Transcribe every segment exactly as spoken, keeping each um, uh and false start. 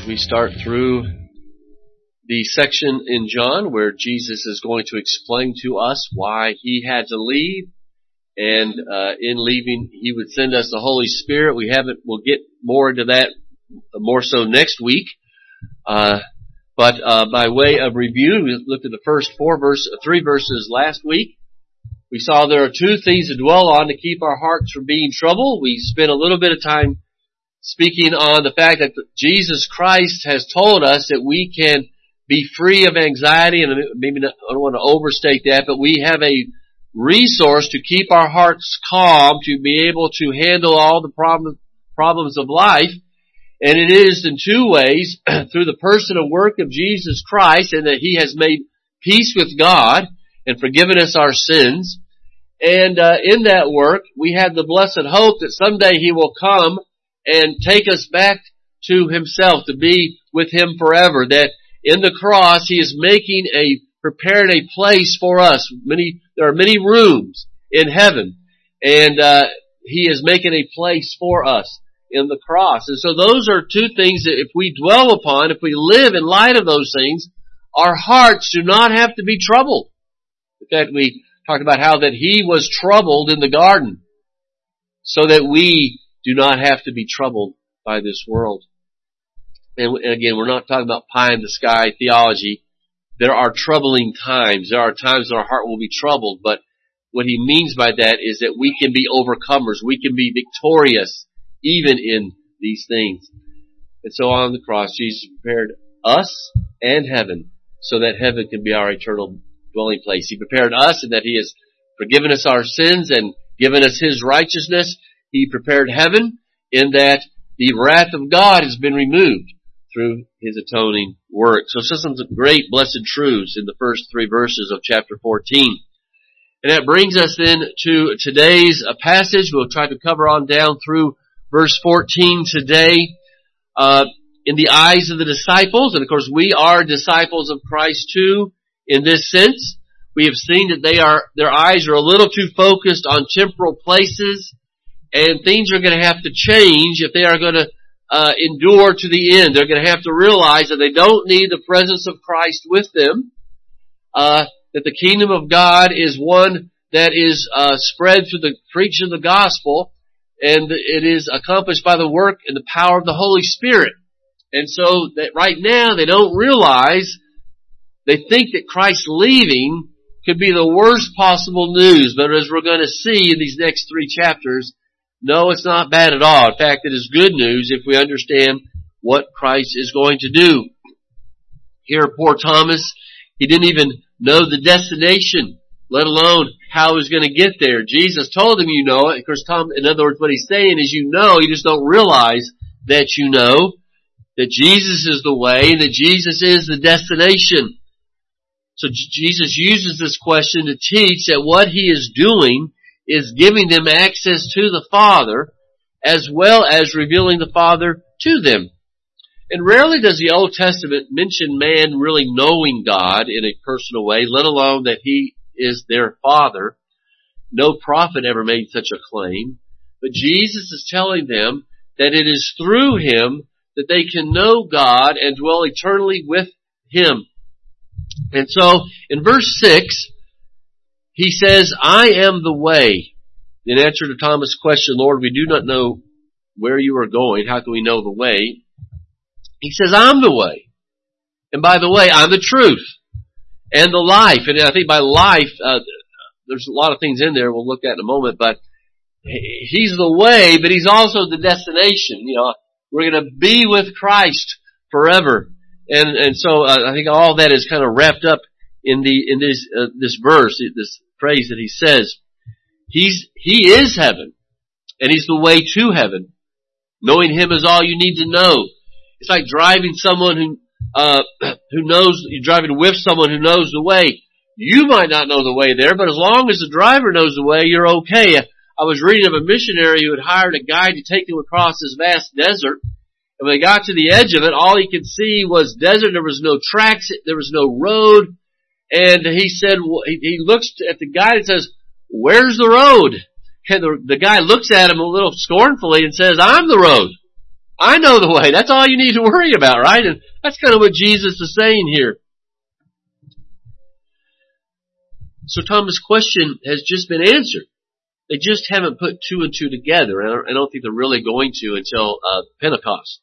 as we start through the section in John where Jesus is going to explain to us why he had to leave, and uh, in leaving he would send us the Holy Spirit. We haven't. We'll get more into that more so next week. Uh, but uh, by way of review, we looked at the first four verse, three verses last week. We saw there are two things to dwell on to keep our hearts from being troubled. We spent a little bit of time speaking on the fact that Jesus Christ has told us that we can be free of anxiety, and maybe not, I don't want to overstate that, but we have a resource to keep our hearts calm, to be able to handle all the problem, problems of life. And it is in two ways, through the person and work of Jesus Christ, and that He has made peace with God and forgiven us our sins. And uh, in that work, we have the blessed hope that someday He will come and take us back to Himself, to be with Him forever. That in the cross, He is making a, prepared a place for us. Many, there are many rooms in heaven, and uh, He is making a place for us in the cross. And so those are two things that if we dwell upon, if we live in light of those things, our hearts do not have to be troubled. In fact, we talked about how that He was troubled in the garden so that we do not have to be troubled by this world. And again, we're not talking about pie in the sky theology. There are troubling times. There are times that our heart will be troubled, but what he means by that is that we can be overcomers. We can be victorious even in these things. And so on the cross, Jesus prepared us and heaven so that heaven can be our eternal dwelling place. He prepared us in that He has forgiven us our sins and given us His righteousness. He prepared heaven in that the wrath of God has been removed through His atoning work. So it's some great blessed truths in the first three verses of chapter fourteen. And that brings us then to today's passage. We'll try to cover on down through verse fourteen today. Uh, in the eyes of the disciples, and of course we are disciples of Christ too in this sense. We have seen that they are, their eyes are a little too focused on temporal places, and things are going to have to change if they are going to uh, endure to the end. They're going to have to realize that they don't need the presence of Christ with them, uh, that the kingdom of God is one that is uh, spread through the preaching of the gospel, and it is accomplished by the work and the power of the Holy Spirit. And so that right now they don't realize, they think that Christ leaving could be the worst possible news. But as we're going to see in these next three chapters, no, it's not bad at all. In fact, it is good news if we understand what Christ is going to do. Here, poor Thomas, he didn't even know the destination, let alone how he was going to get there. Jesus told him, you know it. Of course, Tom, in other words, what he's saying is, you know, you just don't realize that you know that Jesus is the way, that Jesus is the destination. So Jesus uses this question to teach that what He is doing is giving them access to the Father, as well as revealing the Father to them. And rarely does the Old Testament mention man really knowing God in a personal way, let alone that He is their Father. No prophet ever made such a claim. But Jesus is telling them that it is through Him that they can know God and dwell eternally with Him. And so, in verse six, He says, I am the way. In answer to Thomas' question, Lord, we do not know where you are going. How can we know the way? He says, I'm the way. And by the way, I'm the truth and the life. And I think by life, uh, there's a lot of things in there we'll look at in a moment, but He's the way, but He's also the destination. You know, we're going to be with Christ forever. And, and so uh, I think all that is kind of wrapped up in the, in this, uh, this verse, this phrase that he says. He's, He is heaven, and He's the way to heaven. Knowing Him is all you need to know. It's like driving someone who, uh, who knows, you're driving with someone who knows the way. You might not know the way there, but as long as the driver knows the way, you're okay. I was reading of a missionary who had hired a guide to take him across this vast desert. And when they got to the edge of it, all he could see was desert. There was no tracks. There was no road. And he said, he looks at the guide and says, where's the road? And the, the guy looks at him a little scornfully and says, I'm the road. I know the way. That's all you need to worry about, right? And that's kind of what Jesus is saying here. So Thomas' question has just been answered. They just haven't put two and two together. And I don't think they're really going to until uh, Pentecost.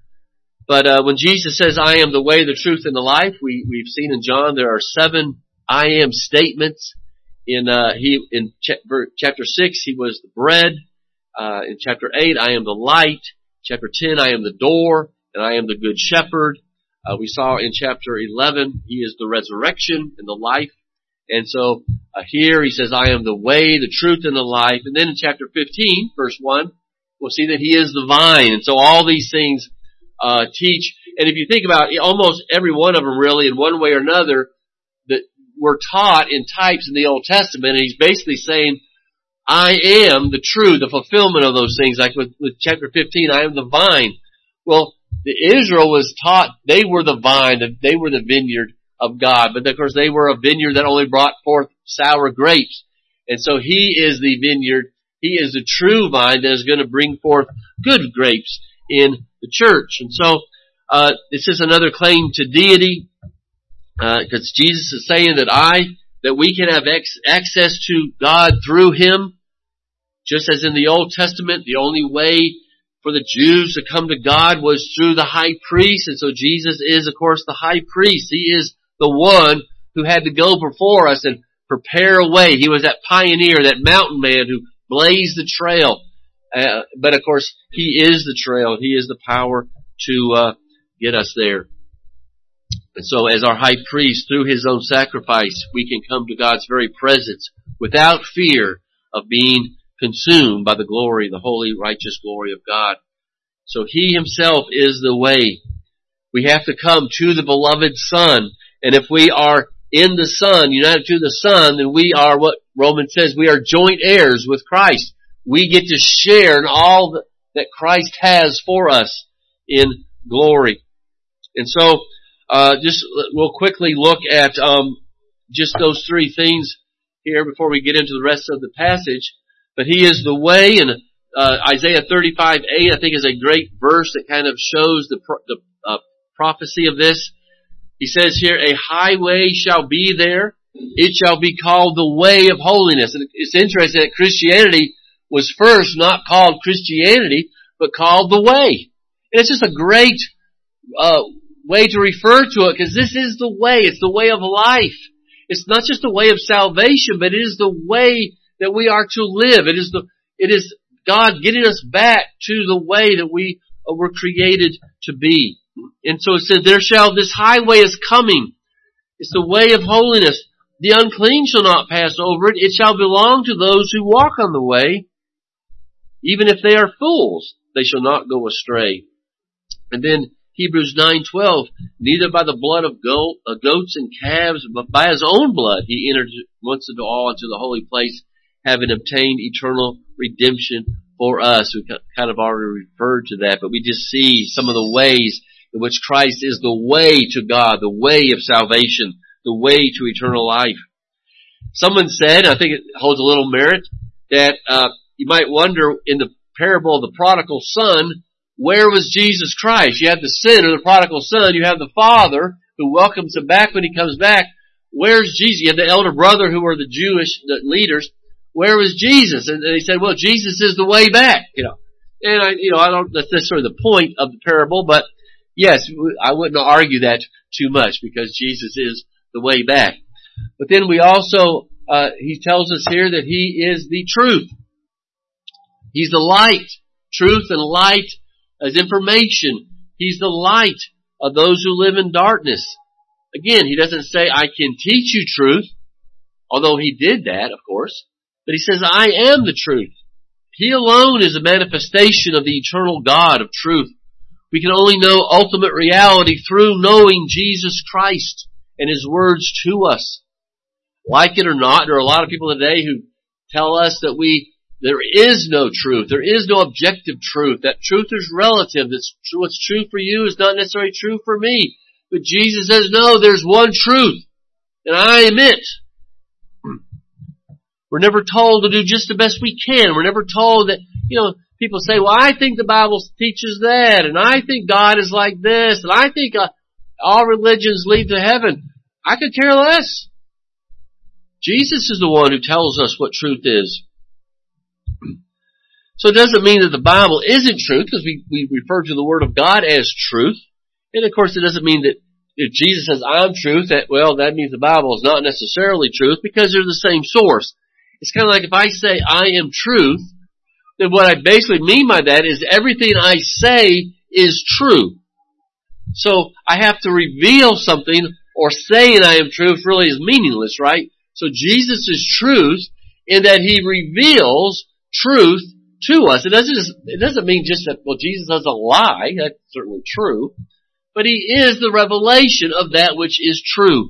But uh, when Jesus says, I am the way, the truth, and the life, we, we've seen in John there are seven I am statements. In uh, he in ch- chapter six, he was the bread. Uh, in chapter eight, I am the light. Chapter ten, I am the door, and I am the good shepherd. Uh, we saw in chapter eleven, he is the resurrection and the life. And so uh, here he says, I am the way, the truth, and the life. And then in chapter fifteen, verse one, we'll see that he is the vine. And so all these things uh teach. And if you think about it, almost every one of them really, in one way or another, that were taught in types in the Old Testament. And he's basically saying, I am the true, the fulfillment of those things. Like with, with chapter fifteen, I am the vine. Well, the Israel was taught they were the vine, they were the vineyard of God. But of course they were a vineyard that only brought forth sour grapes. And so he is the vineyard. He is the true vine that is going to bring forth good grapes in the church. And so, uh, this is another claim to deity, uh, because Jesus is saying that I, that we can have ex- access to God through him. Just as in the Old Testament, the only way for the Jews to come to God was through the high priest. And so Jesus is, of course, the high priest. He is the one who had to go before us and prepare a way. He was that pioneer, that mountain man who blazed the trail. Uh, but of course, he is the trail. He is the power to uh, get us there. And so as our high priest, through his own sacrifice, we can come to God's very presence without fear of being consumed by the glory, the holy, righteous glory of God. So he himself is the way. We have to come to the beloved Son. And if we are in the Son, united to the Son, then we are what Romans says, we are joint heirs with Christ. We get to share in all that Christ has for us in glory. And so, uh, just we'll quickly look at um, just those three things here before we get into the rest of the passage. But he is the way, and uh, Isaiah thirty-five eight, I think, is a great verse that kind of shows the, pro- the uh, prophecy of this. He says here, a highway shall be there. It shall be called the way of holiness. And it's interesting that Christianity was first not called Christianity, but called the way. And it's just a great uh, way to refer to it, because this is the way. It's the way of life. It's not just the way of salvation, but it is the way that we are to live. It is the, it is God getting us back to the way that we were created to be. And so it says, there shall, this highway is coming. It's the way of holiness. The unclean shall not pass over it. It shall belong to those who walk on the way. Even if they are fools, they shall not go astray. And then Hebrews nine twelve, neither by the blood of goat, uh, goats and calves, but by his own blood he entered once and all into the holy place, having obtained eternal redemption for us. We kind of already referred to that, but we just see some of the ways in which Christ is the way to God, the way of salvation, the way to eternal life. Someone said, I think it holds a little merit, that uh, you might wonder in the parable of the prodigal son, where was Jesus Christ? You have the sinner, the prodigal son. You have the father who welcomes him back when he comes back. Where's Jesus? You have the elder brother who are the Jewish the leaders. Where was Jesus? And they said, well, Jesus is the way back, you know. And I, you know, I don't, that's necessarily the point of the parable, but yes, I wouldn't argue that too much because Jesus is the way back. But then we also, uh, he tells us here that he is the truth. He's the light. Truth and light as information. He's the light of those who live in darkness. Again, he doesn't say, I can teach you truth, although he did that, of course. But he says, I am the truth. He alone is a manifestation of the eternal God of truth. We can only know ultimate reality through knowing Jesus Christ and his words to us. Like it or not, there are a lot of people today who tell us that we there is no truth. There is no objective truth. That truth is relative. That's what's true for you is not necessarily true for me. But Jesus says, no, there's one truth, and I am it. We're never told to do just the best we can. We're never told that, you know, people say, well, I think the Bible teaches that, and I think God is like this, and I think uh, all religions lead to heaven. I could care less. Jesus is the one who tells us what truth is. So it doesn't mean that the Bible isn't truth, because we, we refer to the Word of God as truth. And of course it doesn't mean that if Jesus says, I'm truth, that, well, that means the Bible is not necessarily truth, because they're the same source. It's kind of like if I say, I am truth, then what I basically mean by that is everything I say is true. So I have to reveal something, or saying I am truth really is meaningless, right? So Jesus is truth in that He reveals truth to us. It doesn't just, it doesn't mean just that, well, Jesus doesn't lie. That's certainly true. But He is the revelation of that which is true.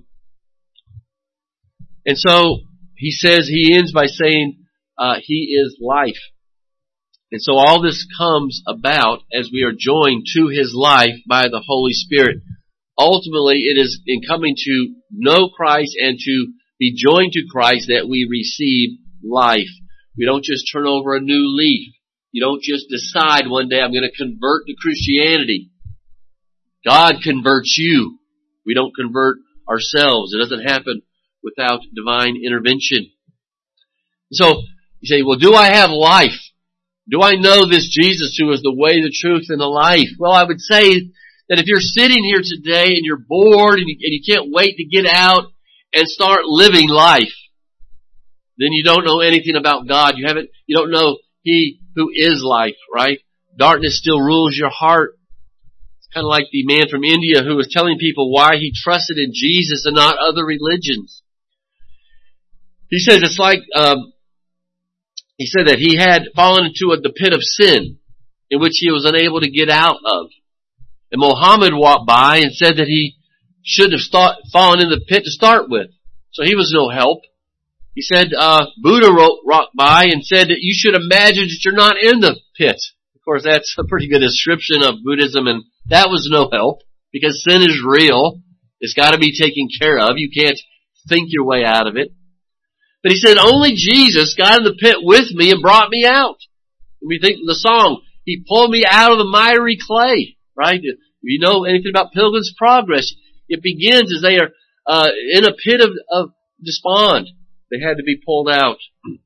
And so He says, He ends by saying, uh, He is life. And so all this comes about as we are joined to His life by the Holy Spirit. Ultimately, it is in coming to know Christ and to be joined to Christ that we receive life. We don't just turn over a new leaf. You don't just decide one day, I'm going to convert to Christianity. God converts you. We don't convert ourselves. It doesn't happen without divine intervention. So, you say, well, do I have life? Do I know this Jesus who is the way, the truth, and the life? Well, I would say that if you're sitting here today and you're bored and you, and you can't wait to get out and start living life, then you don't know anything about God. You haven't, you don't know He who is life, right? Darkness still rules your heart. It's kind of like the man from India who was telling people why he trusted in Jesus and not other religions. He says it's like, um, he said that he had fallen into a, the pit of sin in which he was unable to get out of. And Muhammad walked by and said that he should have start, fallen in the pit to start with. So he was no help. He said, uh, Buddha walked by and said that you should imagine that you're not in the pit. Of course, that's a pretty good description of Buddhism, and that was no help, because sin is real. It's got to be taken care of. You can't think your way out of it. But he said, only Jesus got in the pit with me and brought me out. And we think of the song, He pulled me out of the miry clay, right? If you know anything about Pilgrim's Progress, it begins as they are uh, in a pit of, of despond. They had to be pulled out.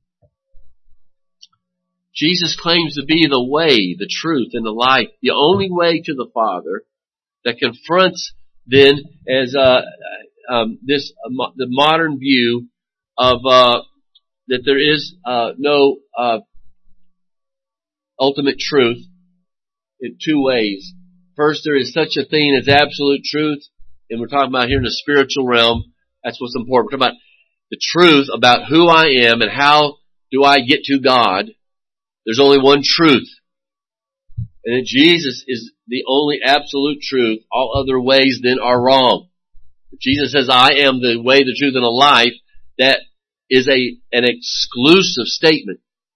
Jesus claims to be the way, the truth, and the life, the only way to the Father, that confronts then as uh, um, this uh, the modern view of uh, that there is uh, no uh, ultimate truth in two ways. First, there is such a thing as absolute truth, and we're talking about here in the spiritual realm. That's what's important. We're talking about the truth about who I am and how do I get to God. There's only one truth. And that Jesus is the only absolute truth. All other ways then are wrong. If Jesus says, I am the way, the truth, and the life, that is a an exclusive statement.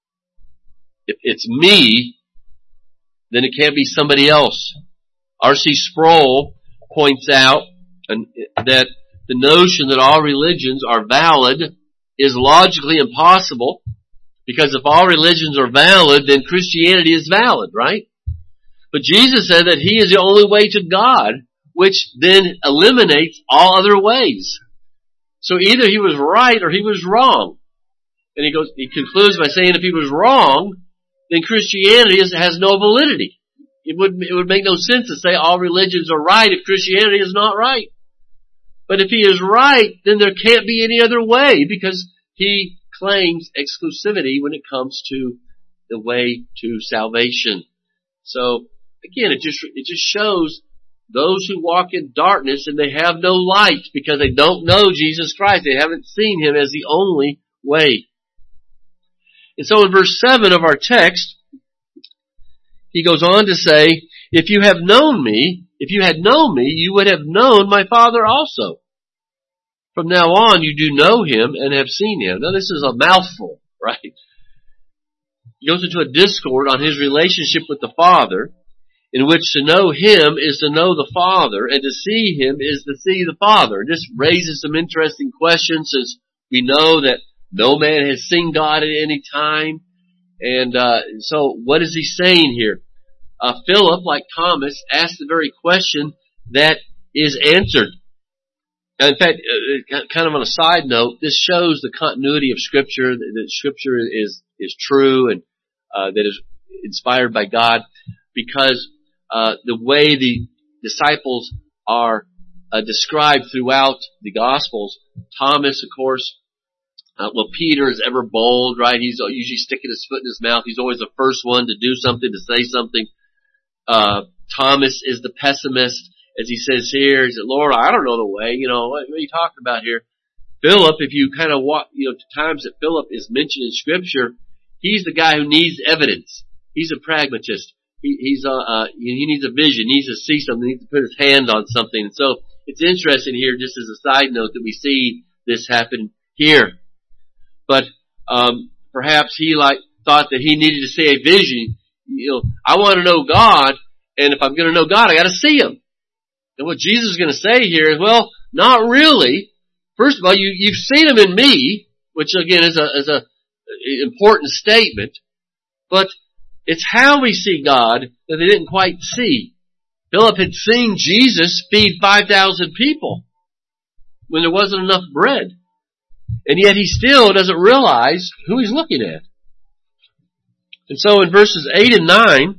If it's me, then it can't be somebody else. R C Sproul points out that the notion that all religions are valid is logically impossible, because if all religions are valid, then Christianity is valid, right? But Jesus said that He is the only way to God, which then eliminates all other ways. So either He was right or He was wrong. And he goes, he concludes by saying if He was wrong, then Christianity is, has no validity. It would, it would make no sense to say all religions are right if Christianity is not right. But if He is right, then there can't be any other way, because He claims exclusivity when it comes to the way to salvation. So, again, it just, it just shows those who walk in darkness and they have no light because they don't know Jesus Christ. They haven't seen Him as the only way. And so in verse seven of our text, he goes on to say, if you have known me, if you had known me, you would have known my Father also. From now on, you do know Him and have seen Him. Now this is a mouthful, right? He goes into a discourse on His relationship with the Father, in which to know Him is to know the Father, and to see Him is to see the Father. This raises some interesting questions, since we know that no man has seen God at any time. And uh, so what is he saying here? Uh, Philip, like Thomas, asked the very question that is answered. Now, in fact, uh, kind of on a side note, this shows the continuity of Scripture, that, that Scripture is is true and uh, that is inspired by God, because uh, the way the disciples are uh, described throughout the Gospels, Thomas, of course, uh, well, Peter is ever bold, right? He's usually sticking his foot in his mouth. He's always the first one to do something, to say something. Uh, Thomas is the pessimist, as he says here. He said, Lord, I don't know the way. You know, what, what are you talking about here? Philip, if you kind of walk, you know, times that Philip is mentioned in Scripture, he's the guy who needs evidence. He's a pragmatist. He, he's a, uh, he needs a vision. He needs to see something. He needs to put his hand on something. And so it's interesting here, just as a side note, that we see this happen here. But um, perhaps he like thought that he needed to see a vision. You know, I want to know God, and if I'm going to know God, I got to see Him. And what Jesus is going to say here is, well, not really. First of all, you, you've seen Him in me, which again is a is a important statement. But it's how we see God that they didn't quite see. Philip had seen Jesus feed five thousand people when there wasn't enough bread. And yet he still doesn't realize who he's looking at. And so in verses eight and nine,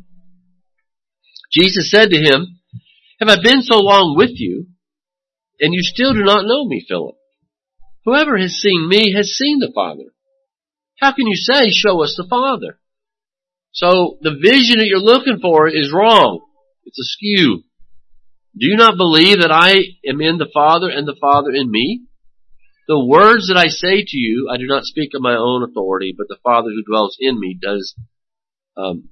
Jesus said to him, have I been so long with you, and you still do not know me, Philip? Whoever has seen me has seen the Father. How can you say, show us the Father? So the vision that you're looking for is wrong. It's askew. Do you not believe that I am in the Father and the Father in me? The words that I say to you, I do not speak of my own authority, but the Father who dwells in me does. Um,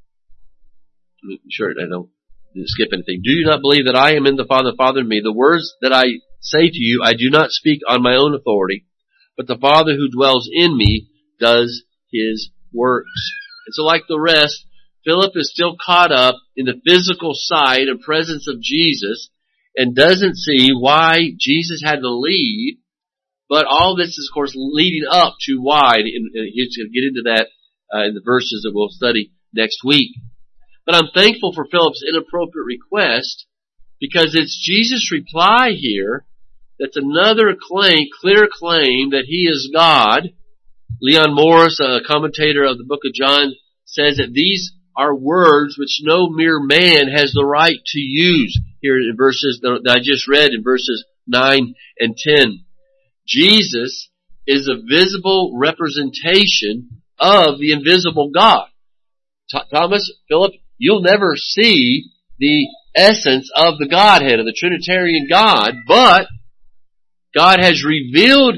sure, I don't skip anything. Do you not believe that I am in the Father, the Father in me? The words that I say to you, I do not speak on my own authority, but the Father who dwells in me does His works. And so, like the rest, Philip is still caught up in the physical side and presence of Jesus, and doesn't see why Jesus had to leave. But all this is, of course, leading up to why, and he's going to get into that uh, in the verses that we'll study next week. But I'm thankful for Philip's inappropriate request, because it's Jesus' reply here that's another claim, clear claim that He is God. Leon Morris, a commentator of the book of John, says that these are words which no mere man has the right to use, here in verses that I just read in verses nine and ten. Jesus is a visible representation of the invisible God. Thomas, Philip, you'll never see the essence of the Godhead, of the Trinitarian God, but God has revealed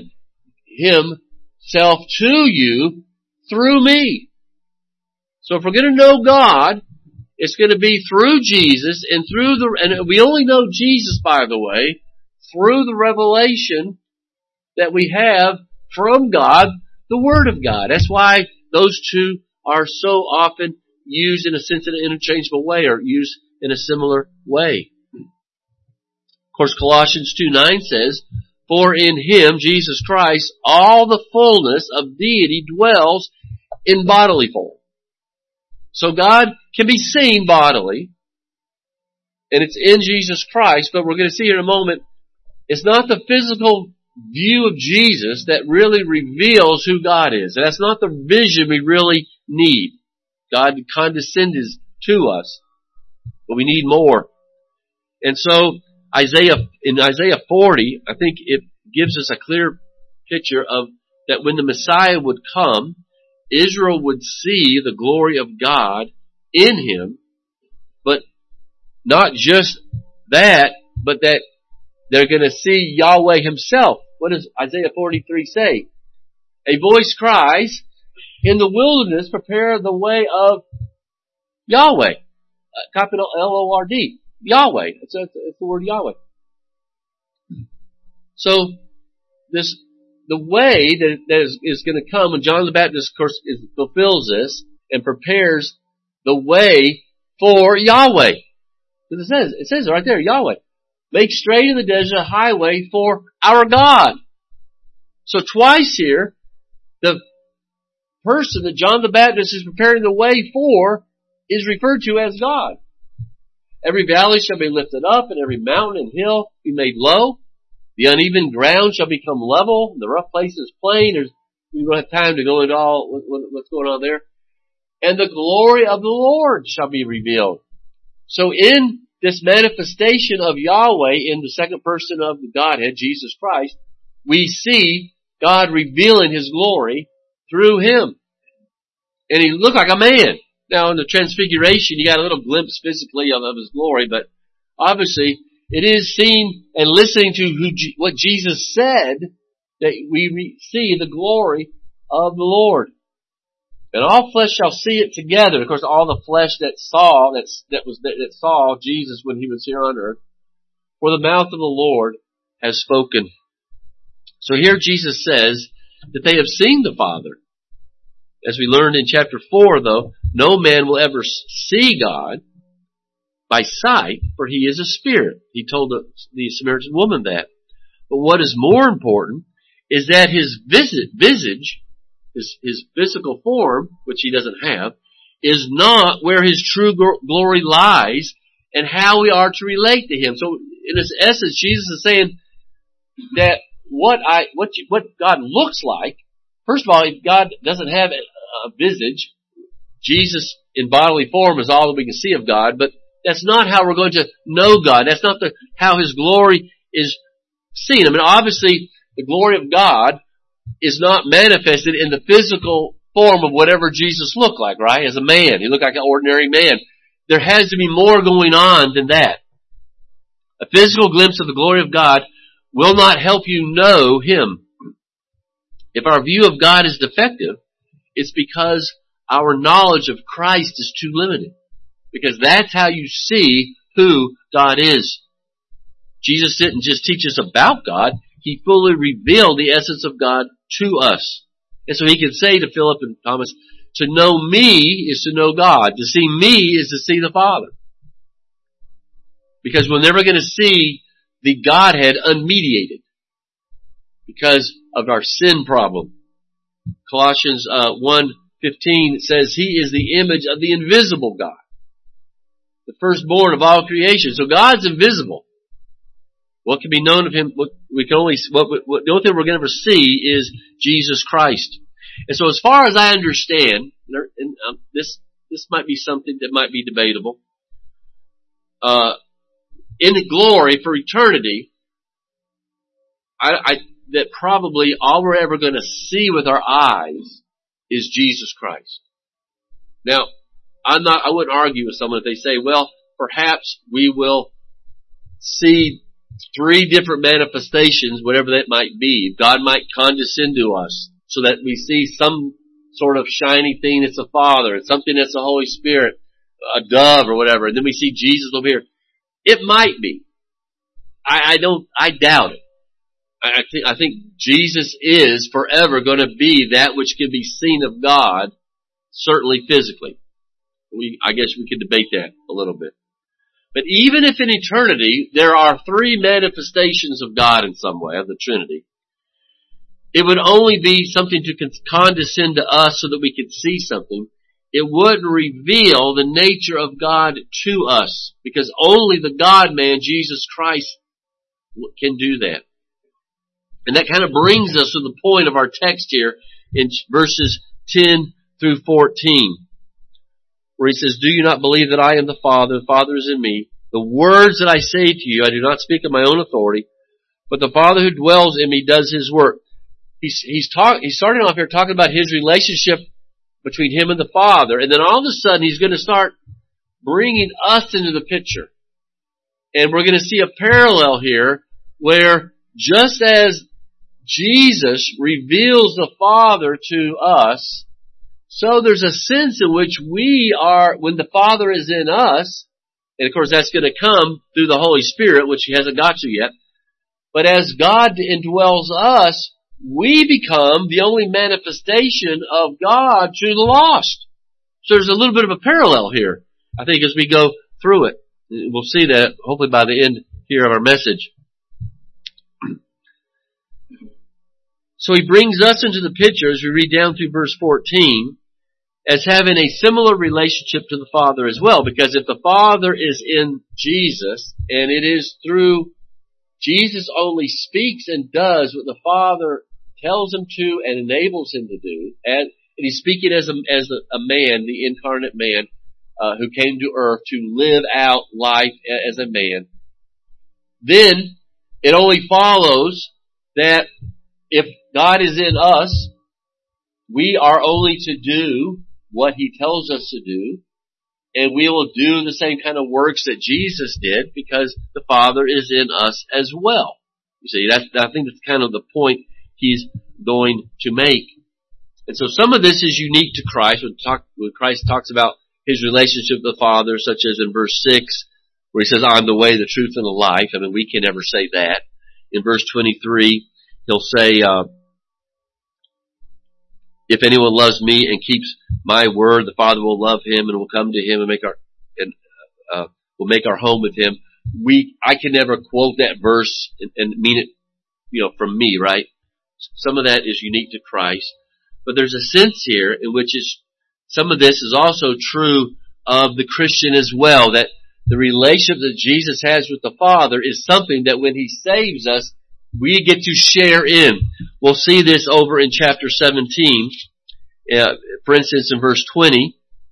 Himself to you through me. So if we're going to know God, it's going to be through Jesus and through the, and we only know Jesus, by the way, through the revelation that we have from God, the Word of God. That's why those two are so often used in a sense in an interchangeable way, or used in a similar way. Of course, Colossians two nine says, for in Him, Jesus Christ, all the fullness of deity dwells in bodily form. So God can be seen bodily, and it's in Jesus Christ, but we're going to see in a moment, it's not the physical view of Jesus that really reveals who God is. And that's not the vision we really need. God condescended to us, but we need more. And so Isaiah, in Isaiah forty, I think it gives us a clear picture of that when the Messiah would come, Israel would see the glory of God in Him, but not just that, but that they're going to see Yahweh Himself. What does Isaiah forty-three say? A voice cries, in the wilderness prepare the way of Yahweh. Uh, capital L O R D. Yahweh. It's, a, it's the word Yahweh. So, this, the way that, that is, is going to come when John the Baptist, of course, is, fulfills this and prepares the way for Yahweh. It says, it says right there, Yahweh. Make straight in the desert a highway for our God. So twice here, the person that John the Baptist is preparing the way for is referred to as God. Every valley shall be lifted up, and every mountain and hill be made low. The uneven ground shall become level, and the rough places plain. There's, we don't have time to go into all what, what, what's going on there. And the glory of the Lord shall be revealed. So in this manifestation of Yahweh in the second person of the Godhead, Jesus Christ, we see God revealing His glory through Him. And He looked like a man. Now in the Transfiguration, you got a little glimpse physically of, of His glory, but obviously it is seen and listening to who, what Jesus said that we re- see the glory of the Lord. And all flesh shall see it together. Of course, all the flesh that saw, that's, that was, that, that saw Jesus when He was here on earth. For the mouth of the Lord has spoken. So here Jesus says that they have seen the Father. As we learned in chapter four, though, no man will ever see God by sight, for He is a spirit. He told the, the Samaritan woman that. But what is more important is that His visit, visage, His, his physical form, which He doesn't have, is not where His true glory lies and how we are to relate to Him. So, in its essence, Jesus is saying that what I, what you, what God looks like, first of all, if God doesn't have a, a visage, Jesus in bodily form is all that we can see of God, but that's not how we're going to know God. That's not the, how His glory is seen. I mean, obviously, the glory of God is not manifested in the physical form of whatever Jesus looked like, right? As a man. He looked like an ordinary man. There has to be more going on than that. A physical glimpse of the glory of God will not help you know Him. If our view of God is defective, it's because our knowledge of Christ is too limited. Because that's how you see who God is. Jesus didn't just teach us about God. He fully revealed the essence of God to us. And so He could say to Philip and Thomas, to know me is to know God. To see me is to see the Father. Because we're never going to see the Godhead unmediated because of our sin problem. Colossians uh, one fifteen says He is the image of the invisible God, the firstborn of all creation. So God's invisible. What can be known of Him? What we can only what, what the only thing we're going to ever see is Jesus Christ. And so, as far as I understand, and um, this this might be something that might be debatable. Uh, in glory for eternity, I, I that probably all we're ever going to see with our eyes is Jesus Christ. Now, I'm not. I wouldn't argue with someone if they say, "Well, perhaps we will see three different manifestations, whatever that might be. God might condescend to us so that we see some sort of shiny thing that's the Father, and something that's the Holy Spirit, a dove or whatever, and then we see Jesus over here." It might be. I, I don't, I doubt it. I, I think, I think Jesus is forever going to be that which can be seen of God, certainly physically. We, I guess we could debate that a little bit. But even if in eternity there are three manifestations of God in some way, of the Trinity, it would only be something to condescend to us so that we could see something. It wouldn't reveal the nature of God to us, because only the God-man, Jesus Christ, can do that. And that kind of brings us to the point of our text here in verses ten through fourteen, where He says, "Do you not believe that I am the Father, the Father is in me? The words that I say to you, I do not speak of my own authority, but the Father who dwells in me does His work." He's, he's talk, he's starting off here talking about His relationship between Him and the Father, and then all of a sudden He's going to start bringing us into the picture. And we're going to see a parallel here where just as Jesus reveals the Father to us, so there's a sense in which we are, when the Father is in us, and of course that's going to come through the Holy Spirit, which He hasn't got to yet, but as God indwells us, we become the only manifestation of God to the lost. So there's a little bit of a parallel here, I think, as we go through it. We'll see that hopefully by the end here of our message. So he brings us into the picture as we read down through verse fourteen as having a similar relationship to the Father as well. Because if the Father is in Jesus, and it is through Jesus only speaks and does what the Father tells him to and enables him to do, and, and he's speaking as a, as a, a man, the incarnate man, uh, who came to earth to live out life as a man, then it only follows that if God is in us, we are only to do what he tells us to do, and we will do the same kind of works that Jesus did because the Father is in us as well. You see, that's, I think that's kind of the point he's going to make. And so some of this is unique to Christ when, talk, when Christ talks about his relationship with the Father, such as in verse six, where he says, I'm the way, the truth, and the life. I mean, we can never say that. In verse twenty-three, he'll say, uh, if anyone loves me and keeps my word, the Father will love him and will come to him and make our and uh, will make our home with him. We, I can never quote that verse and, and mean it, you know, from me, right? Some of that is unique to Christ, but there's a sense here in which is some of this is also true of the Christian as well. That the relationship that Jesus has with the Father is something that when he saves us, we get to share in. We'll see this over in chapter seventeen. Uh, for instance, in verse twenty,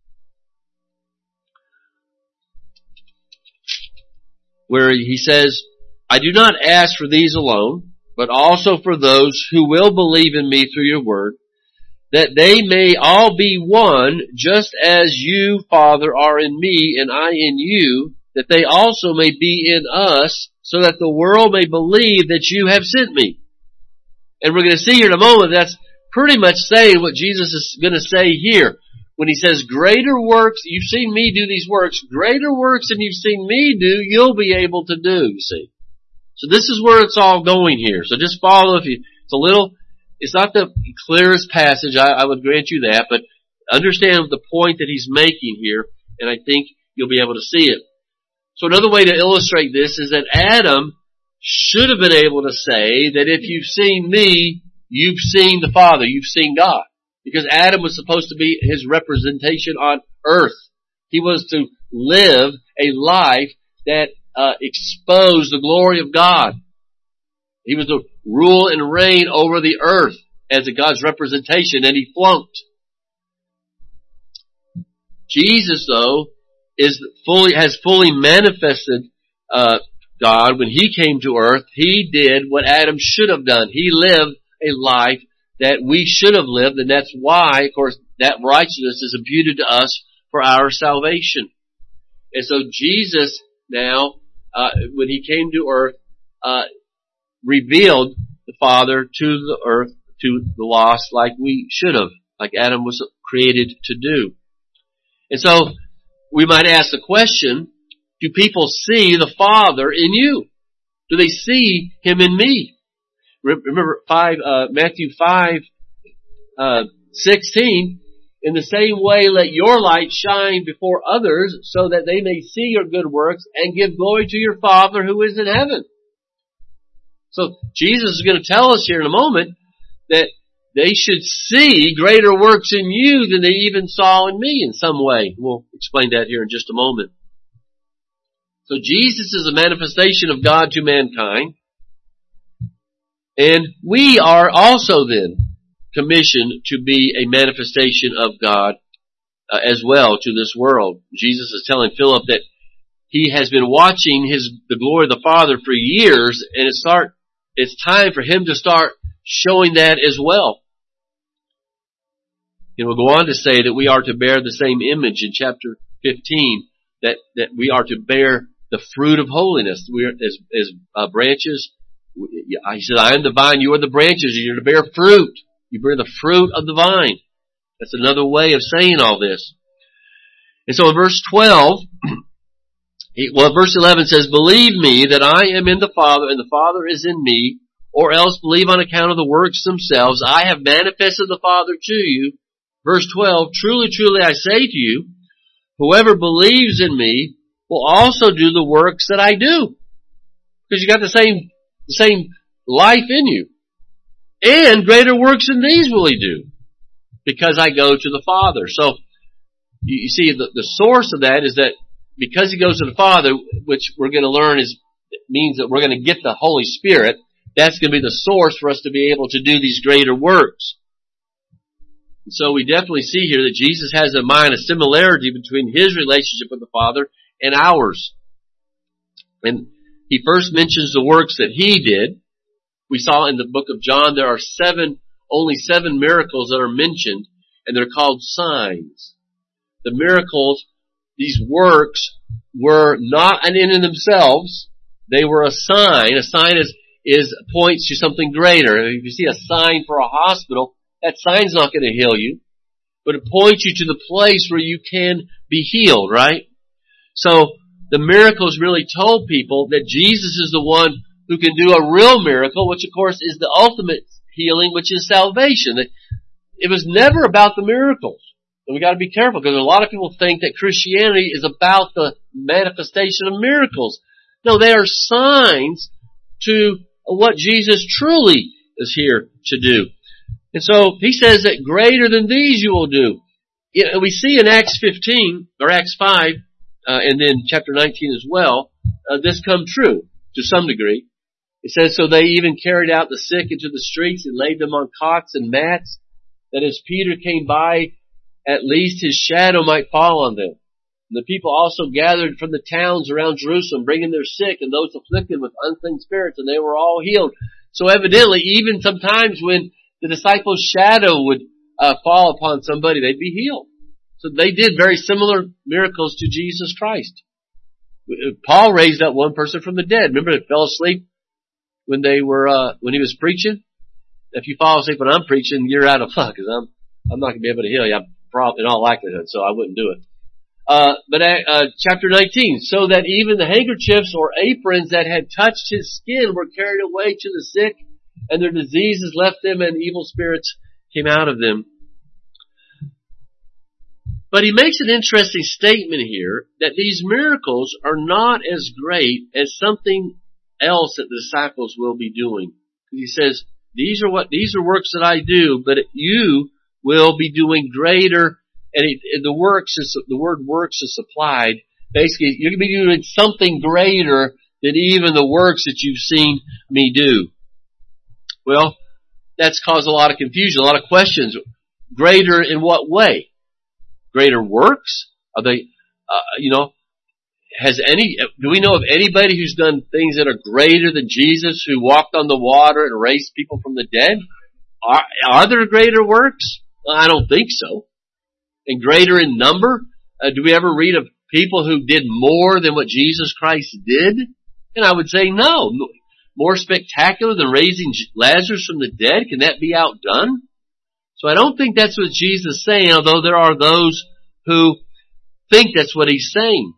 where he says, I do not ask for these alone, but also for those who will believe in me through your word, that they may all be one, just as you, Father, are in me and I in you, that they also may be in us, so that the world may believe that you have sent me. And we're going to see here in a moment that's pretty much saying what Jesus is going to say here. When he says, greater works, you've seen me do these works, greater works than you've seen me do, you'll be able to do, you see. So this is where it's all going here. So just follow if you, it's a little, it's not the clearest passage, I, I would grant you that, but understand the point that he's making here, and I think you'll be able to see it. So another way to illustrate this is that Adam should have been able to say that if you've seen me, you've seen the Father, you've seen God. Because Adam was supposed to be his representation on earth. He was to live a life that uh, exposed the glory of God. He was to rule and reign over the earth as a God's representation, and he flunked. Jesus, though, is fully has fully manifested uh, God when he came to earth. He did what Adam should have done. He lived a life that we should have lived, and that's why, of course, that righteousness is imputed to us for our salvation. And so Jesus now, uh, when he came to earth, uh, revealed the Father to the earth, to the lost, like we should have, like Adam was created to do. And so, we might ask the question, do people see the Father in you? Do they see him in me? Remember five, uh, Matthew five, uh, sixteen, in the same way let your light shine before others so that they may see your good works and give glory to your Father who is in heaven. So Jesus is going to tell us here in a moment that they should see greater works in you than they even saw in me in some way. We'll explain that here in just a moment. So Jesus is a manifestation of God to mankind. And we are also then commissioned to be a manifestation of God uh, as well to this world. Jesus is telling Philip that he has been watching his the glory of the Father for years, and it's start it's time for him to start showing that as well. And we'll go on to say that we are to bear the same image in chapter fifteen, that, that we are to bear the fruit of holiness. We are as, as uh, branches. He said, I am the vine, you are the branches. You're to bear fruit. You bear the fruit of the vine. That's another way of saying all this. And so in verse twelve, well, verse eleven says, believe me that I am in the Father and the Father is in me, or else believe on account of the works themselves. I have manifested the Father to you. Verse twelve, truly, truly, I say to you, whoever believes in me will also do the works that I do. Because you got the same, the same life in you. And greater works than these will he do, because I go to the Father. So, you, you see, the, the source of that is that because he goes to the Father, which we're going to learn is, means that we're going to get the Holy Spirit, that's going to be the source for us to be able to do these greater works. And so we definitely see here that Jesus has in mind a similarity between his relationship with the Father and ours. And he first mentions the works that he did. We saw in the book of John there are seven, only seven miracles that are mentioned, and they're called signs. The miracles, these works, were not an end in themselves. They were a sign. A sign is, is points to something greater. If you see a sign for a hospital, that sign's not going to heal you, but it points you to the place where you can be healed, right? So, the miracles really told people that Jesus is the one who can do a real miracle, which of course is the ultimate healing, which is salvation. It was never about the miracles. And we got to be careful because a lot of people think that Christianity is about the manifestation of miracles. No, they are signs to what Jesus truly is here to do. And so he says that greater than these you will do. We see in Acts fifteen or Acts five, uh, and then chapter nineteen as well, uh, this come true to some degree. It says, so they even carried out the sick into the streets and laid them on cots and mats, that as Peter came by, at least his shadow might fall on them. And the people also gathered from the towns around Jerusalem, bringing their sick and those afflicted with unclean spirits, and they were all healed. So evidently, even sometimes when the disciples' shadow would uh, fall upon somebody, they'd be healed. So they did very similar miracles to Jesus Christ. Paul raised up one person from the dead. Remember, they fell asleep when they were uh, when he was preaching. If you fall asleep when I'm preaching, you're out of luck, because I'm I'm not going to be able to heal you. I'm probably in all likelihood, so I wouldn't do it. Uh, but uh, chapter nineteen, so that even the handkerchiefs or aprons that had touched his skin were carried away to the sick, and their diseases left them, and evil spirits came out of them. But he makes an interesting statement here that these miracles are not as great as something else that the disciples will be doing. He says, these are what, these are works that I do, but you will be doing greater, and it, the works is, the word works is supplied. Basically, you're going to be doing something greater than even the works that you've seen me do. Well, that's caused a lot of confusion, a lot of questions. Greater in what way? Greater works? Are they, uh, you know, has any, do we know of anybody who's done things that are greater than Jesus, who walked on the water and raised people from the dead? Are, are there greater works? Well, I don't think so. And greater in number? Uh, do we ever read of people who did more than what Jesus Christ did? And I would say no. More spectacular than raising Lazarus from the dead? Can that be outdone? So I don't think that's what Jesus is saying, although there are those who think that's what he's saying.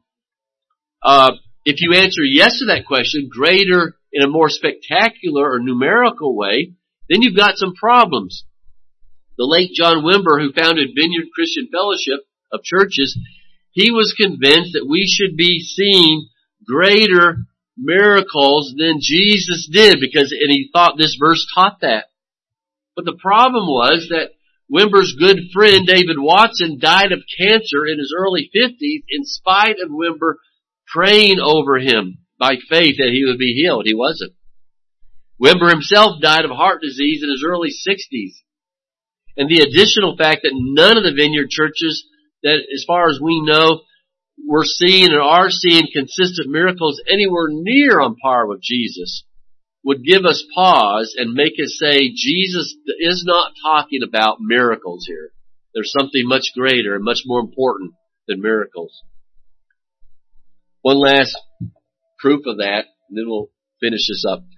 Uh, if you answer yes to that question, greater in a more spectacular or numerical way, then you've got some problems. The late John Wimber, who founded Vineyard Christian Fellowship of Churches, he was convinced that we should be seeing greater miracles than Jesus did, because, and he thought this verse taught that. But the problem was that Wimber's good friend David Watson died of cancer in his early fifties in spite of Wimber praying over him by faith that he would be healed. He wasn't. Wimber himself died of heart disease in his early sixties. And the additional fact that none of the Vineyard churches that, as far as we know, were seeing or are seeing consistent miracles anywhere near on par with Jesus would give us pause and make us say Jesus is not talking about miracles here. There's something much greater and much more important than miracles. One last proof of that, and then we'll finish this up.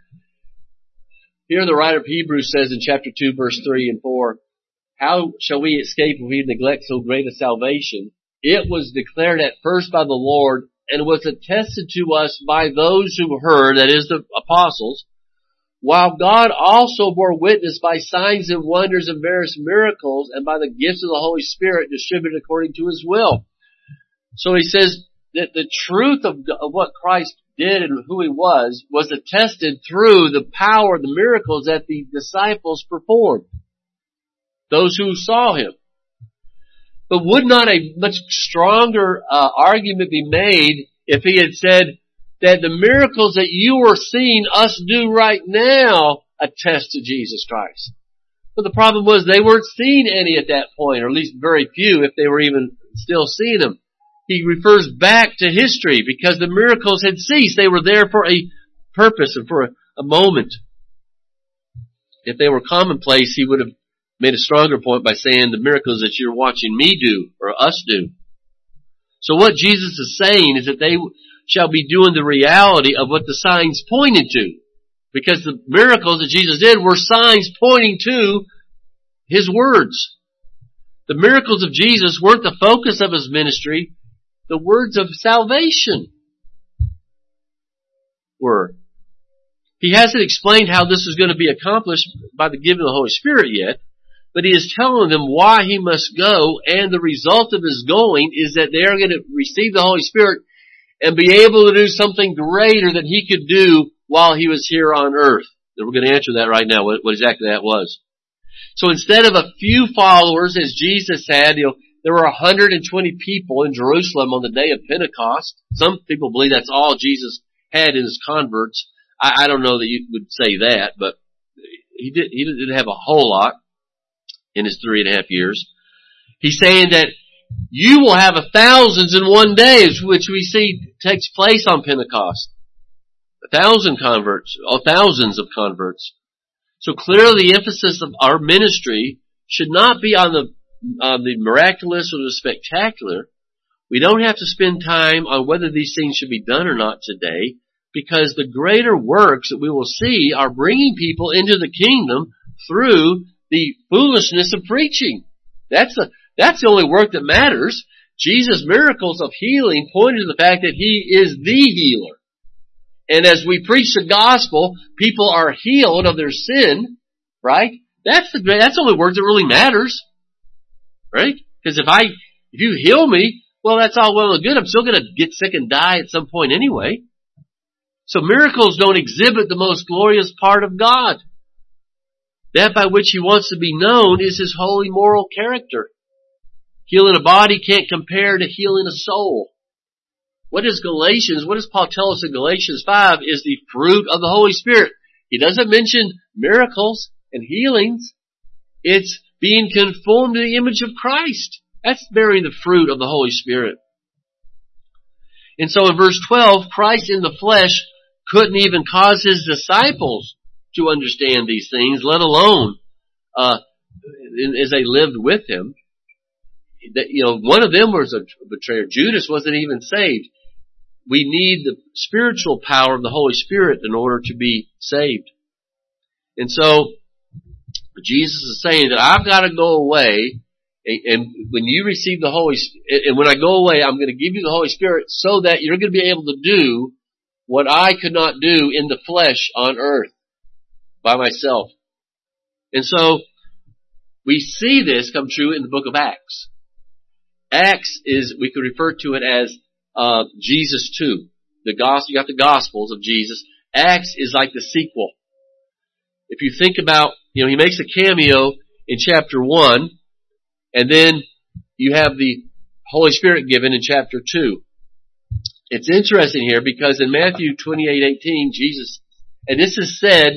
Here the writer of Hebrews says in chapter two, verse three and four, how shall we escape if we neglect so great a salvation? It was declared at first by the Lord, and was attested to us by those who heard, that is, the apostles, while God also bore witness by signs and wonders and various miracles, and by the gifts of the Holy Spirit distributed according to His will. So he says that the truth of, of what Christ did and who he was was attested through the power of the miracles that the disciples performed. Those who saw him. But would not a much stronger uh, argument be made if he had said that the miracles that you are seeing us do right now attest to Jesus Christ? But the problem was they weren't seeing any at that point, or at least very few if they were even still seeing them. He refers back to history because the miracles had ceased. They were there for a purpose and for a, a moment. If they were commonplace, he would have made a stronger point by saying the miracles that you're watching me do or us do. So what Jesus is saying is that they shall be doing the reality of what the signs pointed to. Because the miracles that Jesus did were signs pointing to his words. The miracles of Jesus weren't the focus of his ministry. The words of salvation were. He hasn't explained how this is going to be accomplished by the giving of the Holy Spirit yet. But he is telling them why he must go, and the result of his going is that they are going to receive the Holy Spirit and be able to do something greater than he could do while he was here on earth. And we're going to answer that right now, what, what exactly that was. So instead of a few followers, as Jesus had, you know, there were one hundred twenty people in Jerusalem on the day of Pentecost. Some people believe that's all Jesus had in his converts. I, I don't know that you would say that, but he did, he didn't have a whole lot in his three and a half years. He's saying that you will have a thousands in one day, which we see takes place on Pentecost. A thousand converts, or thousands of converts. So clearly the emphasis of our ministry should not be on the, on the miraculous or the spectacular. We don't have to spend time on whether these things should be done or not today, because the greater works that we will see are bringing people into the kingdom through the foolishness of preaching. That's the, that's the only work that matters. Jesus' miracles of healing pointed to the fact that he is the healer. And as we preach the gospel, people are healed of their sin, right? That's the, that's the only work that really matters. Right? Because if I, if you heal me, well, that's all well and good. I'm still gonna get sick and die at some point anyway. So miracles don't exhibit the most glorious part of God. That by which he wants to be known is his holy moral character. Healing a body can't compare to healing a soul. What is Galatians, what does Paul tell us in Galatians five is the fruit of the Holy Spirit. He doesn't mention miracles and healings. It's being conformed to the image of Christ. That's bearing the fruit of the Holy Spirit. And so in verse twelve, Christ in the flesh couldn't even cause his disciples to understand these things, let alone uh, as they lived with him. That, you know, one of them was a betrayer. Judas wasn't even saved. We need the spiritual power of the Holy Spirit in order to be saved. And so Jesus is saying that I've got to go away, and, and when you receive the Holy Spirit, and when I go away, I'm going to give you the Holy Spirit so that you're going to be able to do what I could not do in the flesh on earth by myself. And so we see this come true in the book of Acts. Acts is, we could refer to it as uh Jesus two. The gospel, you got the Gospels of Jesus. Acts is like the sequel. If you think about, you know, he makes a cameo in chapter one, and then you have the Holy Spirit given in chapter two. It's interesting here because in Matthew twenty-eight eighteen, Jesus, and this is said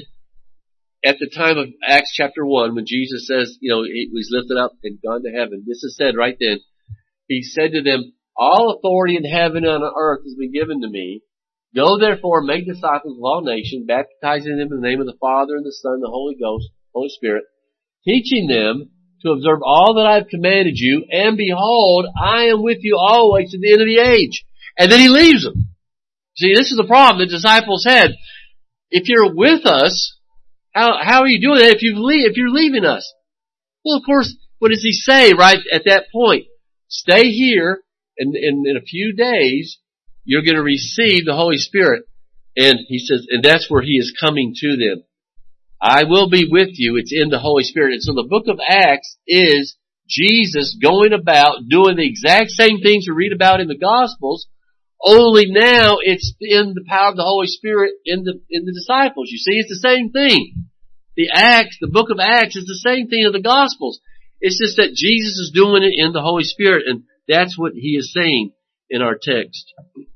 at the time of Acts chapter one, when Jesus says, you know, he was lifted up and gone to heaven. This is said right then. He said to them, all authority in heaven and on earth has been given to me. Go therefore, make disciples of all nations, baptizing them in the name of the Father and the Son and the Holy Ghost, Holy Spirit, teaching them to observe all that I have commanded you, and behold, I am with you always to the end of the age. And then he leaves them. See, this is the problem the disciples had. If you're with us, how how are you doing that if you leave, if you're leaving us? Well, of course, what does he say right at that point? Stay here, and in, in a few days, you're going to receive the Holy Spirit. And he says, and that's where he is coming to them. I will be with you. It's in the Holy Spirit. And so the book of Acts is Jesus going about doing the exact same things we read about in the Gospels, Only now it's in the power of the Holy Spirit in the, in the disciples. You see, it's the same thing. The Acts, the book of Acts is the same thing of the Gospels. It's just that Jesus is doing it in the Holy Spirit, and that's what he is saying in our text.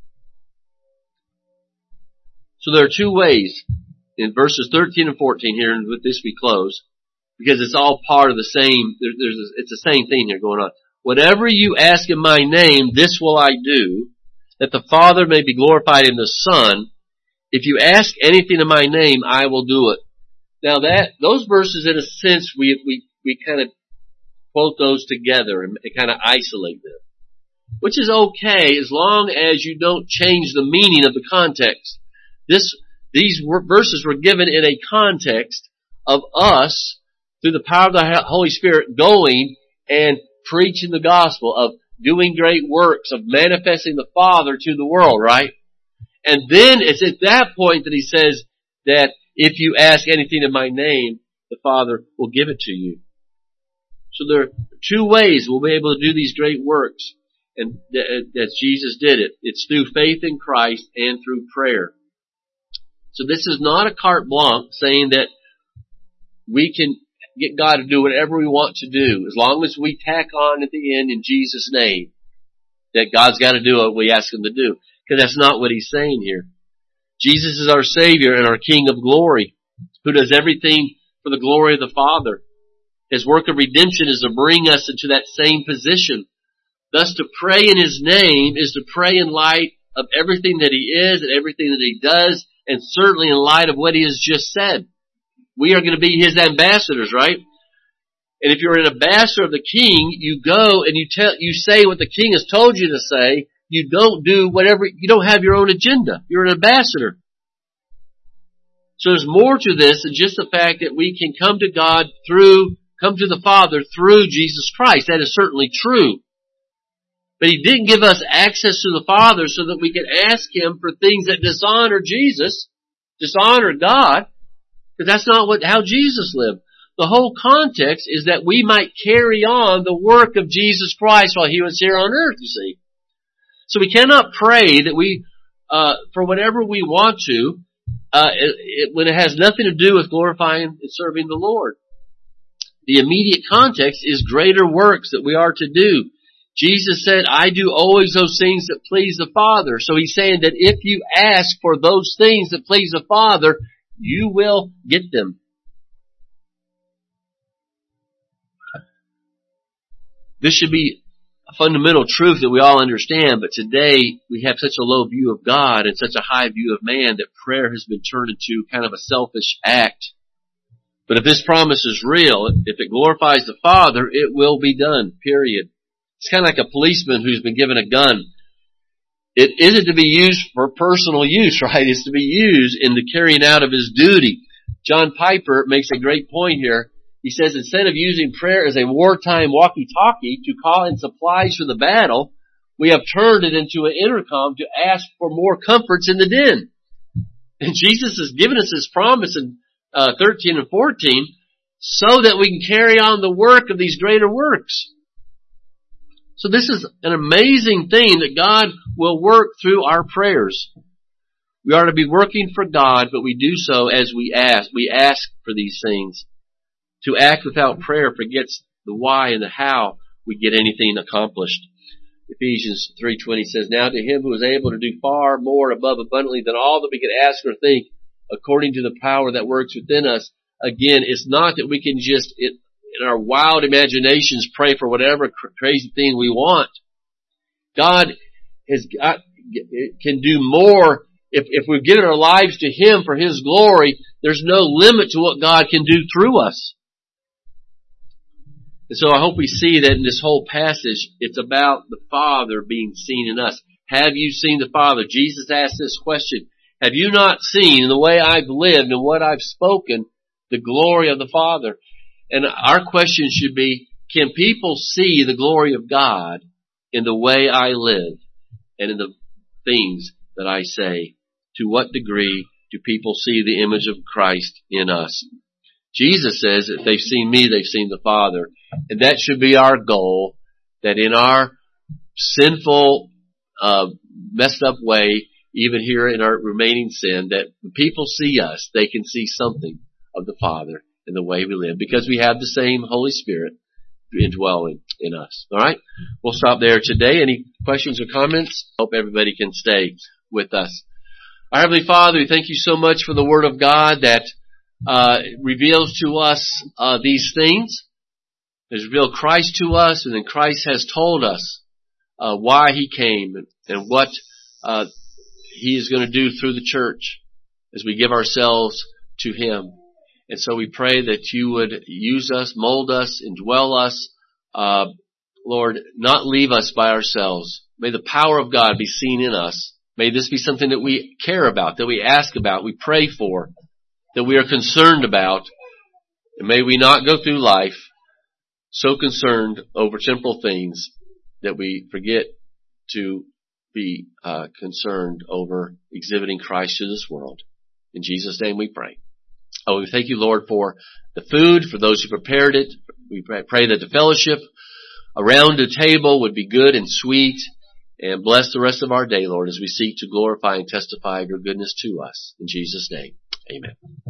So there are two ways in verses thirteen and fourteen here, and with this we close, because it's all part of the same, there, there's a, it's the same thing here going on. Whatever you ask in my name, this will I do, that the Father may be glorified in the Son. If you ask anything in my name, I will do it. Now that, those verses, in a sense, we, we, we kind of quote those together and kind of isolate them. Which is okay as long as you don't change the meaning of the context. This, these verses were given in a context of us, through the power of the Holy Spirit, going and preaching the gospel, of doing great works, of manifesting the Father to the world, right? And then it's at that point that he says that if you ask anything in my name, the Father will give it to you. So there are two ways we'll be able to do these great works, and as Jesus did it. It's through faith in Christ and through prayer. So this is not a carte blanche saying that we can get God to do whatever we want to do, as long as we tack on at the end in Jesus' name that God's got to do what we ask him to do. Because that's not what he's saying here. Jesus is our Savior and our King of glory, who does everything for the glory of the Father. His work of redemption is to bring us into that same position. Thus, to pray in his name is to pray in light of everything that he is and everything that he does, and certainly in light of what he has just said. We are going to be his ambassadors, right? And if you're an ambassador of the King, you go and you tell, you say what the King has told you to say. You don't do whatever, you don't have your own agenda. You're an ambassador. So there's more to this than just the fact that we can come to God through, come to the Father through Jesus Christ. That is certainly true. But he didn't give us access to the Father so that we could ask him for things that dishonor Jesus, dishonor God, because that's not what, how Jesus lived. The whole context is that we might carry on the work of Jesus Christ while he was here on earth, you see. So we cannot pray that we, uh, for whatever we want to, uh, it, it, when it has nothing to do with glorifying and serving the Lord. The immediate context is greater works that we are to do. Jesus said, I do always those things that please the Father. So he's saying that if you ask for those things that please the Father, you will get them. This should be a fundamental truth that we all understand, but today we have such a low view of God and such a high view of man that prayer has been turned into kind of a selfish act. But if this promise is real, if it glorifies the Father, it will be done, period. It's kind of like a policeman who's been given a gun. It isn't to be used for personal use, right? It's to be used in the carrying out of his duty. John Piper makes a great point here. He says, instead of using prayer as a wartime walkie-talkie to call in supplies for the battle, we have turned it into an intercom to ask for more comforts in the den. And Jesus has given us this promise in uh, thirteen and fourteen so that we can carry on the work of these greater works. So this is an amazing thing that God will work through our prayers. We are to be working for God, but we do so as we ask. We ask for these things. To act without prayer forgets the why and the how we get anything accomplished. Ephesians three twenty says, now to him who is able to do far more above abundantly than all that we can ask or think, according to the power that works within us. Again, it's not that we can just, it, in our wild imaginations, pray for whatever crazy thing we want. God has got, can do more. If, if we've given our lives to him for his glory, there's no limit to what God can do through us. And so I hope we see that in this whole passage, it's about the Father being seen in us. Have you seen the Father? Jesus asked this question. Have you not seen in the way I've lived and what I've spoken the glory of the Father? And our question should be, can people see the glory of God in the way I live and in the things that I say? To what degree do people see the image of Christ in us? Jesus says if they've seen me, they've seen the Father. And that should be our goal, that in our sinful uh, messed up way, even here in our remaining sin, that when people see us, they can see something of the Father in the way we live, because we have the same Holy Spirit indwelling in us. All right? We'll stop there today. Any questions or comments? Hope everybody can stay with us. Our Heavenly Father, we thank you so much for the Word of God that uh reveals to us uh these things. Has revealed Christ to us, and then Christ has told us uh why He came and, and what uh He is going to do through the church as we give ourselves to Him. And so we pray that you would use us, mold us, indwell us, uh, Lord, not leave us by ourselves. May the power of God be seen in us. May this be something that we care about, that we ask about, we pray for, that we are concerned about. And may we not go through life so concerned over temporal things that we forget to be uh, concerned over exhibiting Christ to this world. In Jesus' name we pray. Oh, we thank you, Lord, for the food, for those who prepared it. We pray that the fellowship around the table would be good and sweet, and bless the rest of our day, Lord, as we seek to glorify and testify of your goodness to us. In Jesus' name, amen.